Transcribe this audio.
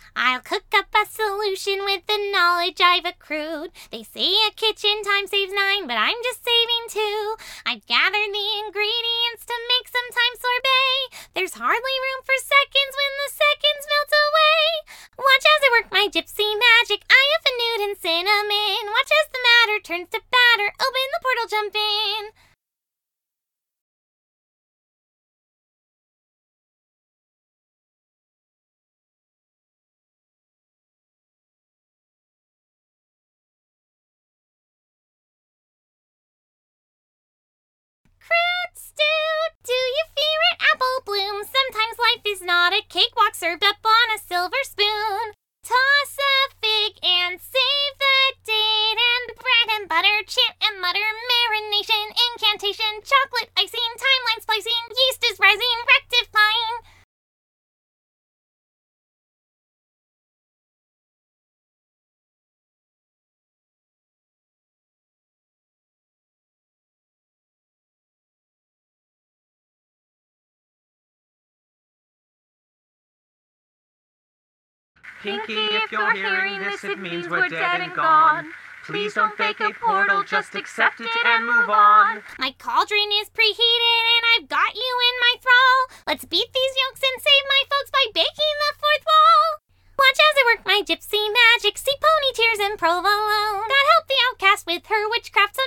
I'll cook up a solution with the knowledge I've accrued. They say a kitchen time saves 9, but I'm just saving 2. I've gathered the ingredients to make some time sorbet. There's hardly room for seconds when the seconds melt away. Watch as I work my gypsy magic. I have a nude and cinnamon. Watch as the matter turns to batter. Open the portal, jump in. Fruit stew, do you fear it? Apple bloom. Sometimes life is not a cakewalk served up on a silver spoon. Toss a fig and save the date, and bread and butter, chant and mutter, marination, incantation, chocolate icing, timeline splicing, yeast is rising, rectifying. Pinky, if you're hearing this, it means we're dead and gone. Please don't fake a portal, just accept it and move on. My cauldron is preheated and I've got you in my thrall. Let's beat these yolks and save my folks by baking the fourth wall. Watch as I work my gypsy magic, see pony tears and provolone. God help the outcast with her witchcraft